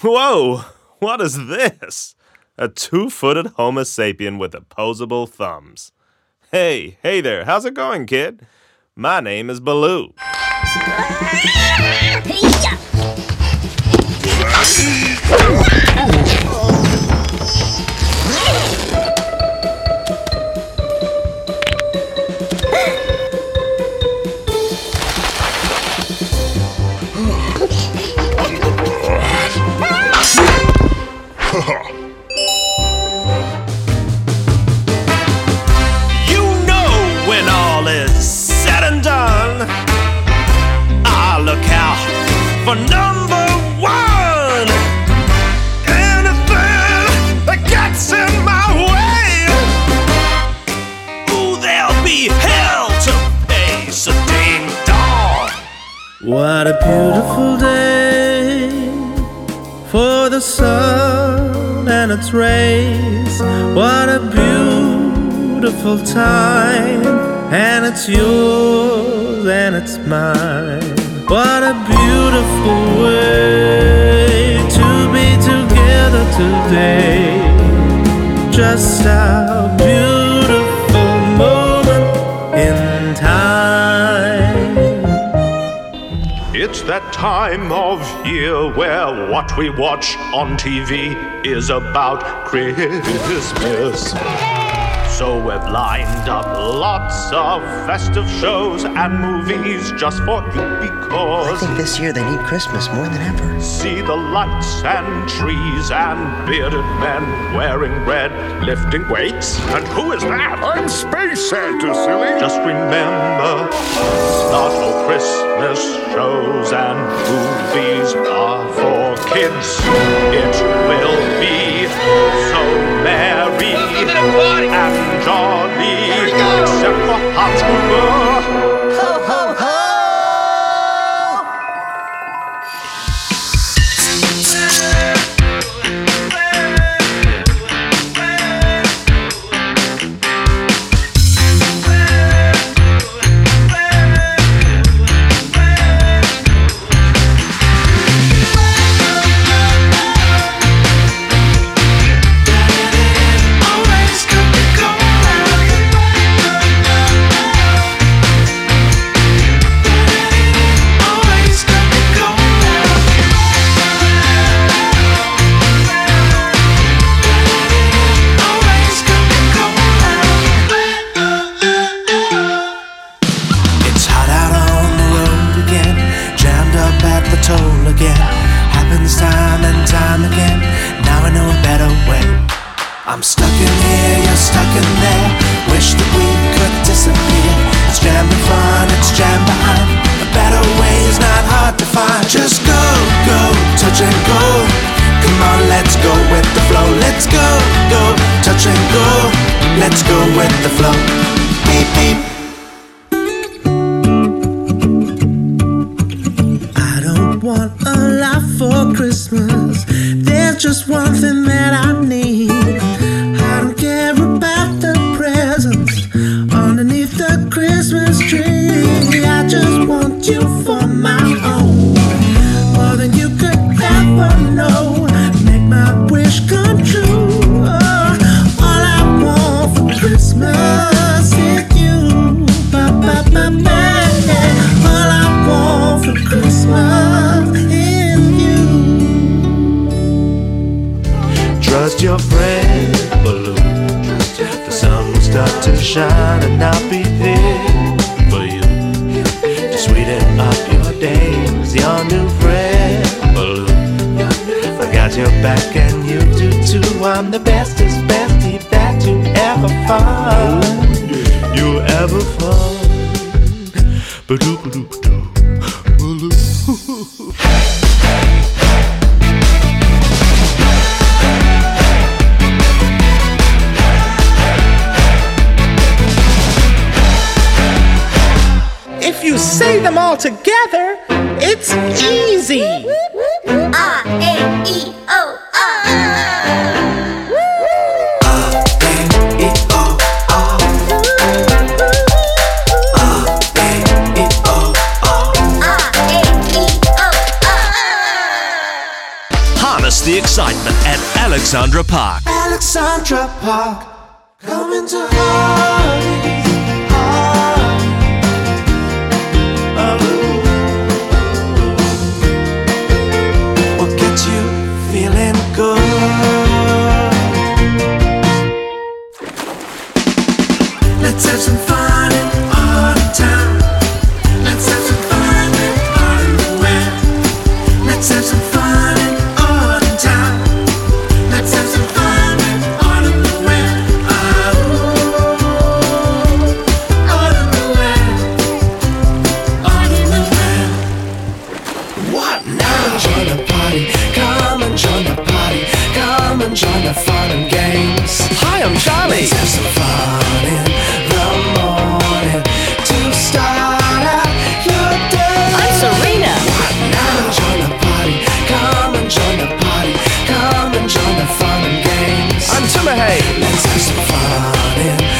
Whoa! What is this? A 2-footed Homo sapien with opposable thumbs. Hey there, how's it going, kid? My name is Baloo. You know when all is said and done, I look out for number one. Anything that gets in my way, ooh, there'll be hell to pay, so ding dong. What a beautiful day for the sun and its rays. What a beautiful time, and it's yours and it's mine. What a beautiful way to be together today. Just a beautiful moment in time. It's that time of year where what we watch on TV is about Christmas. So we've lined up lots of festive shows and movies just for you I because think this year they need Christmas more than ever. see the lights and trees and bearded men wearing red, lifting weights. And who is that? I'm Space Santa, silly. Just remember, not all Christmas shows and movies are for kids. It will be so merry and jolly, except for October. Ho, ho, ho! It's hot out on the road again, jammed up at the toll again. Happens time and time again, now I know a better way. I'm stuck in here, you're stuck in there, wish that we could disappear. It's jammed in front, it's jammed behind, a better way is not hard to find. Just go, go, touch and go. Come on, let's go with the flow. Let's go, go, touch and go. Let's go with the flow. Beep, beep. I don't want a lot for Christmas. There's just one thing that I need. I don't care about the presents underneath the Christmas tree. I just want you for my own, more than you could ever know. Make my wish come true. All I want for Christmas is you. Ba, ba, ba, ba, yeah. All I want for Christmas is you. Trust your friend, Baloo. The sun will start to shine and I'll be there for you to sweeten up your days. Your new friend, Baloo. I got your back and you do too. I'm the bestest bestie that you ever find. You ever find. Ba-doo, ba-doo, ba-doo, Baloo. If you say them all together, it's easy. Burst the excitement at Alexandra Park. Alexandra Park, coming to Harley. What gets you feeling good? Let's have some fun in autumn town. Let's have some fun in autumn wear. Let's have some fun in autumn town. Let's have some fun in autumn wear. Autumn wear. Autumn wear. What now? Join the party. Come and join the party. Come and join the fun and games. Hi, I'm Charlie. Let's have some fun in the morning to start out your day. I'm Serena. Now join the party, come and join the party, come and join the fun and games. I'm Timahey. Let's have some fun in